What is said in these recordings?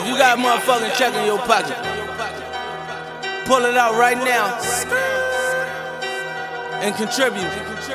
If you got a motherfucking check in your pocket, pull it out right now and contribute.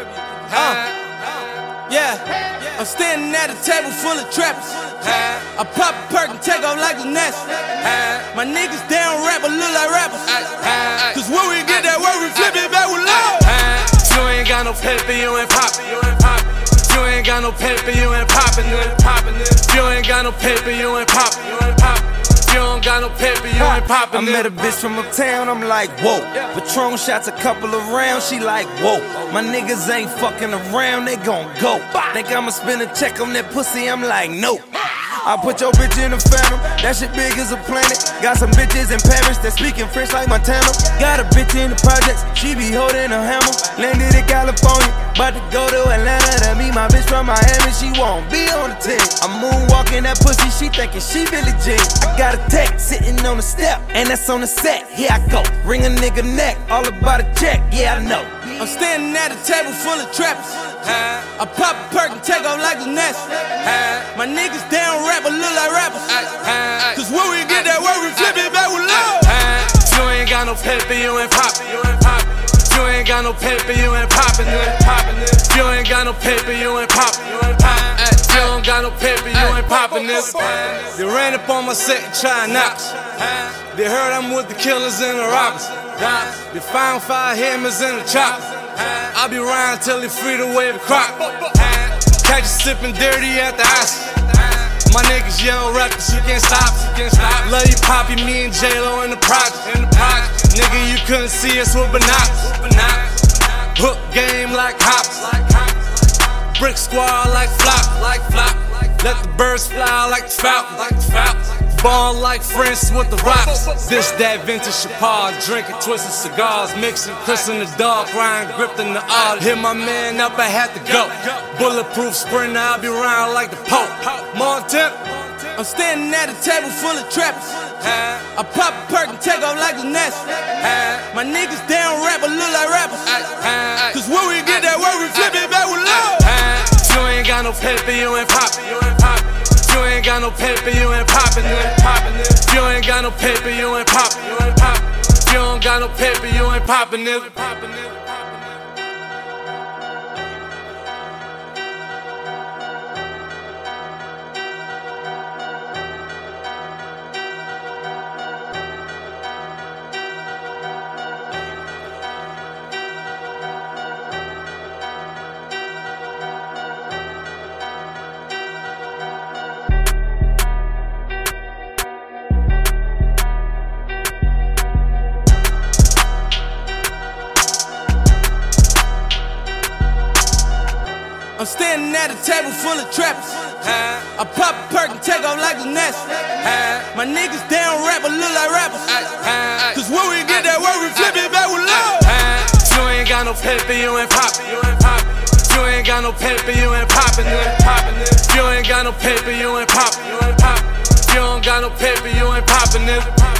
Yeah, I'm standing at a table full of trappers. I pop a perk and take off like a nest. My niggas down rap but look like rappers. Cause when we get that work, we flip it back with love. You ain't got no paper, you ain't poppin'. You ain't got no paper, you ain't poppin'. You ain't got no paper, you ain't poppin'. You don't got no paper, you ain't poppin'. I met a bitch from uptown, I'm like, whoa. Patron shots a couple of rounds, she like, whoa. My niggas ain't fucking around, they gon' go. Think I'ma spend a check on that pussy, I'm like, no. I put your bitch in the phantom, that shit big as a planet. Got some bitches in Paris that speaking French like Montana. Got a bitch in the projects, she be holding a hammer. Landed in California, about to go to Atlanta to meet my bitch from Miami. She won't be on the team. I'm moonwalking that pussy, she thinking she Billie Jean. I got a tech sitting on the step, and that's on the set. Here I go, ring a nigga neck, all about a check, yeah I know. I'm standing at a table full of trappers. I pop a perk and take off like a nest. My niggas down rap but look like rappers. Cause when we get that work, we flip it back with love. You ain't got no paper, you ain't poppin'. You ain't got no paper, you ain't poppin'. You ain't got no paper, you ain't poppin'. You don't got no paper, you ain't poppin'. They ran up on my set and try to knock us. They heard I'm with the killers and the robbers. They found 5 hammers in the chopper. I'll be around till they free to wave the crop. Catch you sippin' dirty at the house. My niggas young reckless, you can't stop. Love you, Poppy, me and J-Lo in the project. Nigga, you couldn't see us with binoculars. Hook game like hops. Brick squad like flop. Let the birds fly like the falcon. Ball like Friends with the rocks. This that vintage Chapard, drinking twisted cigars, mixing Chris in the dark, Ryan gripped in the art. Hit my man up, I had to go. Bulletproof sprinter, I'll be round like the Pope. Montana. I'm standing at a table full of trappers. I pop a perk and take off like a nest. My niggas down rap but look like rappers. Cause when we get that work, we flip it back with love. You ain't got no paper, you ain't poppin'. You ain't got no paper, you ain't poppin'. You ain't got no paper, you ain't poppin'. You don't got no paper, you ain't poppin'. I'm standing at a table full of trappers. I pop a perk and take off like a nest. My niggas down rap but look like rappers. Cause when we get that work, we flip it back with love. You ain't got no paper, you ain't poppin'. You ain't got no paper, you ain't poppin'. You ain't got no paper, you ain't poppin'. You don't got no paper, you ain't poppin'.